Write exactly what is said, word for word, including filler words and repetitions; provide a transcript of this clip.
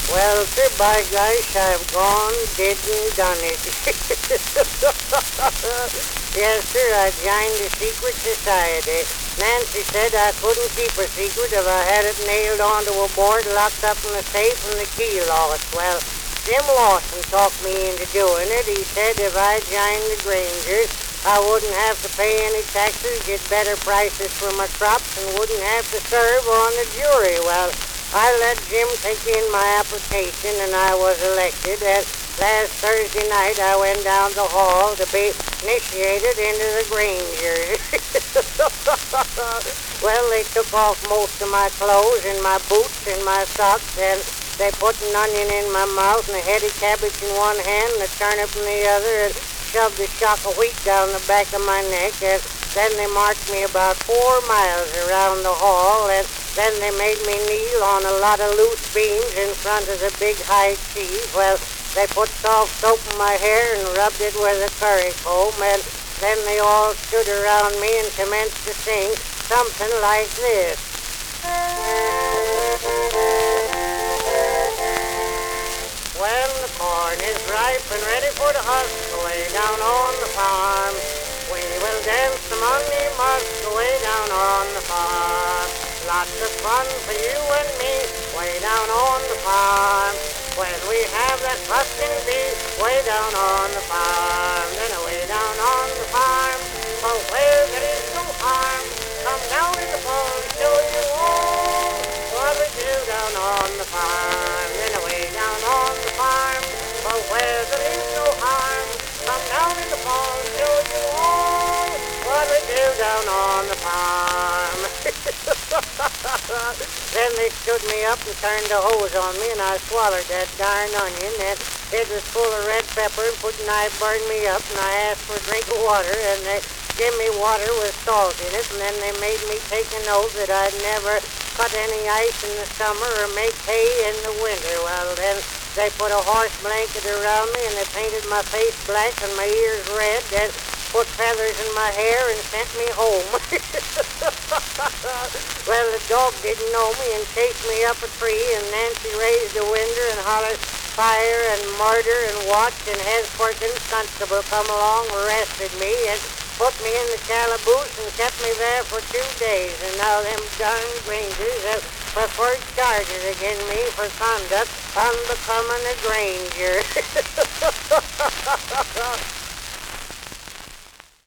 Well, sir, by gosh, I've gone, did and done it. Yes, sir, I joined a secret society. Nancy said I couldn't keep a secret if I had it nailed onto a board, locked up in the safe, and the key lost. Well, Jim Lawson talked me into doing it. He said if I joined the Grangers, I wouldn't have to pay any taxes, get better prices for my crops, and wouldn't have to serve on the jury. Well, I let Jim take in my application, and I was elected. And last Thursday night, I went down the hall to be initiated into the Grangers. Well, they took off most of my clothes and my boots and my socks, and they put an onion in my mouth and a head of cabbage in one hand and a turnip in the other, and shoved a shock of wheat down the back of my neck. And then they marched me about four miles around the hall, and then they made me kneel on a lot of loose beams in front of the big high chief. Well, they put soft soap in my hair and rubbed it with a curry comb, and then they all stood around me and commenced to sing something like this. When the corn is ripe and ready for the husk, away down on the farm, we will dance the Monday musk away down on the farm. Lots of fun for you and me, way down on the farm. When we have that rusting beef, way down on the farm. Then away down on the farm, oh, where there is no harm, come down in the fall and show you all what we do down on the farm. Then away down on the farm, oh, where there is no harm, come down in the fall and show you all what we do down on the farm. Then they stood me up and turned the hose on me, and I swallowed that darn onion, and it was full of red pepper, and put knife burned me up, and I asked for a drink of water, and they gave me water with salt in it, and then they made me take an oath that I'd never cut any ice in the summer or make hay in the winter. Well, then they put a horse blanket around me, and they painted my face black and my ears red, and put feathers in my hair and sent me home. Well, the dog didn't know me and chased me up a tree, and Nancy raised the window and hollered fire and murder, and Watts and Hez Perkins Constable come along, arrested me, and put me in the calaboose and kept me there for two days. And now them darn Grangers have preferred charges against me for conduct unbecoming a Granger.